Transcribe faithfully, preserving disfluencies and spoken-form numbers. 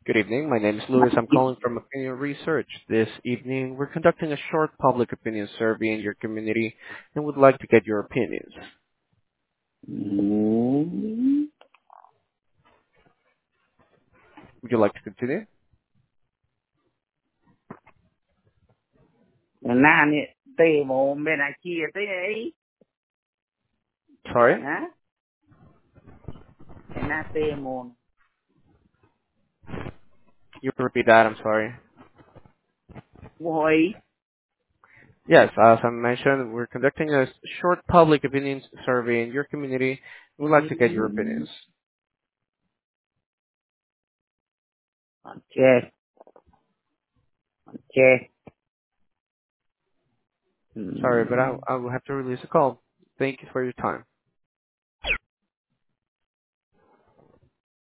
Good evening. My name is Louis. I'm calling from Opinion Research. This evening, we're conducting a short public opinion survey in your community and would like to get your opinions. Mm. Would you like to continue? Naเนี่ยเตะโมเป็นอาชีพได้ไง Sorry? ฮะไอ้หน้าเตะโม You repeat that. I'm sorry. โวย Yes, as I mentioned, we're conducting a short public opinion survey in your community. We would อื like to get your ม opinions. โอเคโอเคอื Sorry, but I, ม I will have to release a call. Thank you for your time.